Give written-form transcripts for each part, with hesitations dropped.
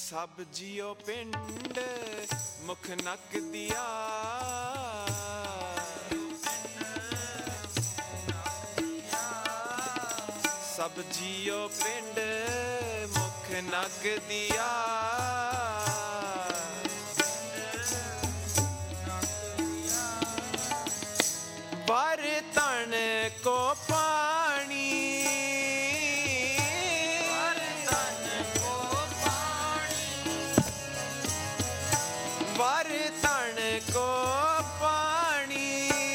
सब जियो पिंड मुख नक दिया, सब जियो पिंड मुख नक दिया, बर्तन को पानी, बर्तन को पानी,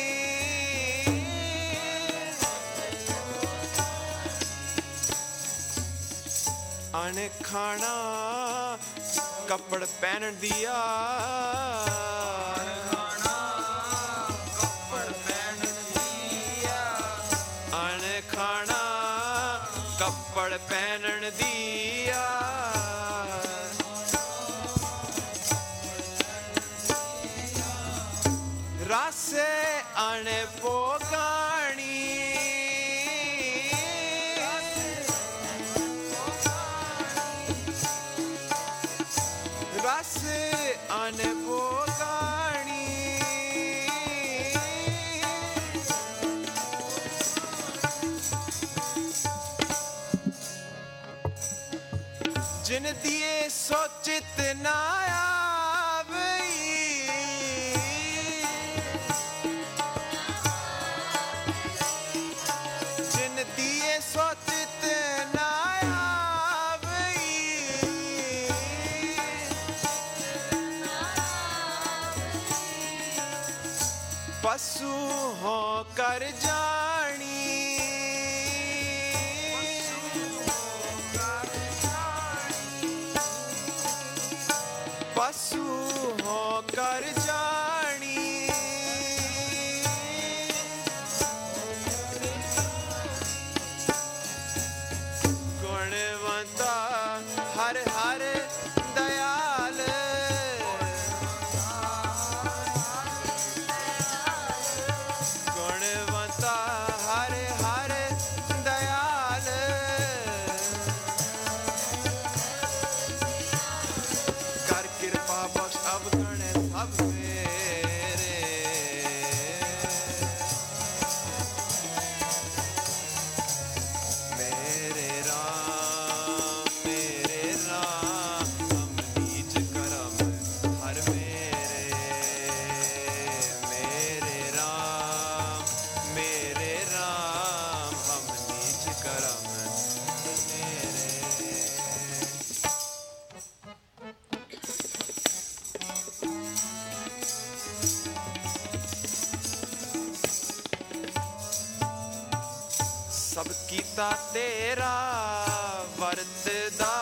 अन खाना कपड़ पहन दिया, अन खाना कपड़ पहन दिया, रस अण पोगाणी, रस अण पोगाणी, जिन दिए सोचित ना आवई, जिन दिए सोचित ना आवई, पशु हो कर जानी, पशु हो कर जानी, गुणवंता हर हर दयाल, गुणवंता हर हर दयाल, कर कृपा बख्श अवगण सब मेरे, मेरे राम हम नीच करम हर मेरे, मेरे राम हम नीच करम मेरे। सब कीता तेरा वरतदा,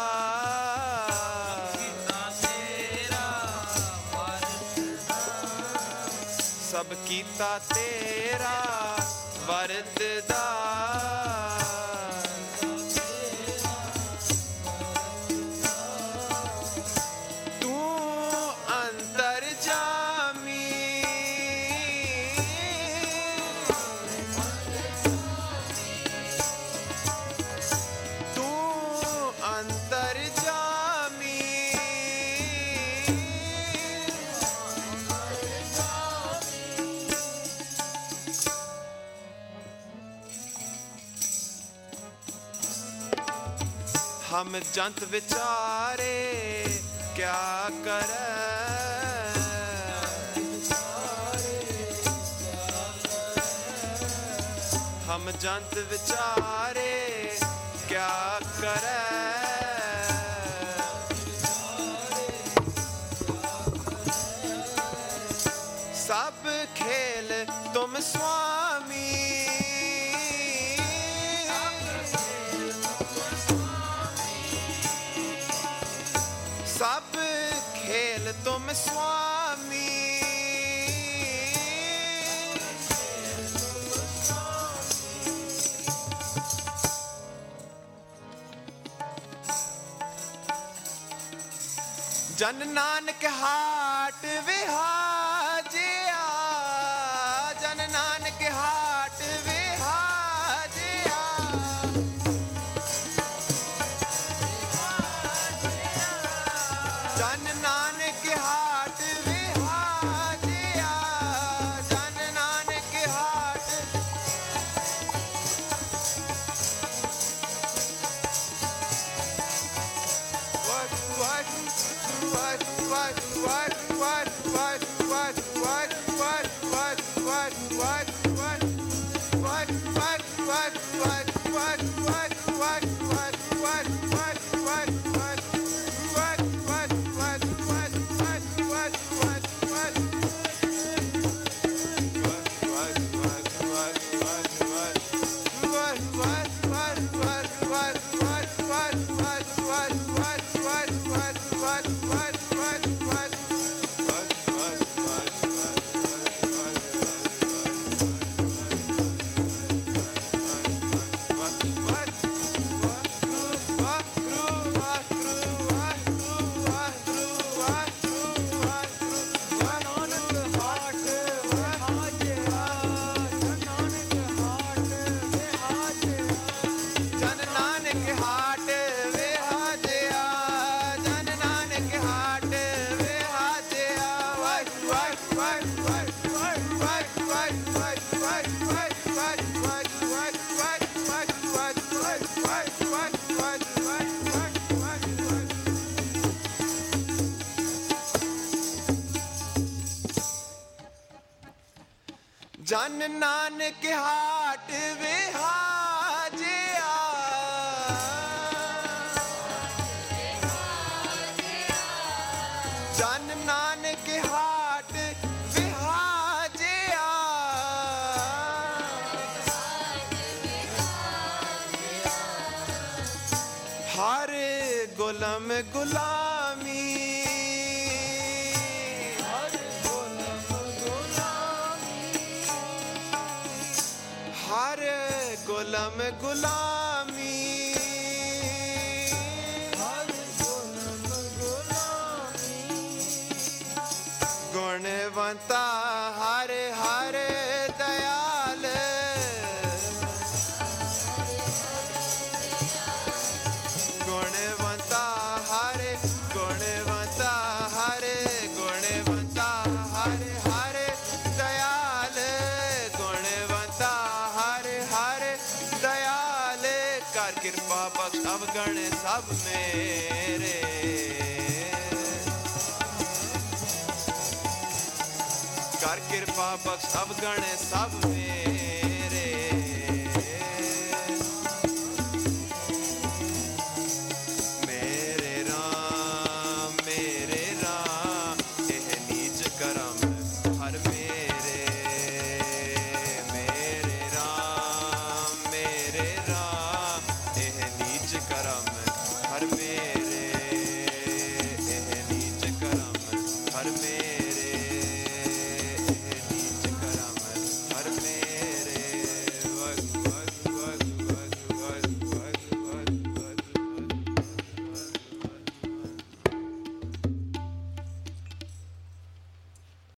सब कीता तेरा वरतदा, तू अंतर जामी, तू अंतर जामी, हम जंत विचारे क्या करे, हम जंत विचारे क्या करे, सब खेल तुम स्वामी, सब खेल तुम स्वामी, जन नानक हाट विहाजिया, जन नानक हाट विहाजिया, ਜਨ ਨਾਨਕ ਹਾਟ ਵਿਹਾਜਿਆ, ਜਨ ਨਾਨਕ ਹਾਟ ਜਨ ਨਾਨਕ ਹਾਟ ਵਿਹਾਜਿਆ, ਜਨ ਨਾਨਕ ਹਾਟ ਵਿਹਾਜਿਆ, ਹਰ ਗੁਲਾਮ ਗੁਲਾਮੀ, ਹਰ ਗੁਲਾਮ ਗੁਲਾਮੀ, ਹਰ ਗੁਲਾਮ ਗੁਲਾਮੀ, ਗੁਣਵੰਤਾ ਹਰ ਹਰ ਦਇਆਲ, ਗੁਣਵੰਤਾ ਹਰ, ਗੁਣਵੰਤਾ ਹਰ, ਗੁਣਵੰਤਾ ਹਰ ਹਰ ਦਇਆਲ, ਗੁਣਵੰਤਾ ਹਰ ਹਰ ਦਇਆਲ, ਕਰ ਕਿਰਪਾ ਬਖਸ਼ ਅਵਗਣ ਸਭ ਮੇਰੇ, ਕਰ ਕਿਰਪਾ ਬਖਸ਼ ਅਵਗਣ ਸਭ ਮੇਰੇ।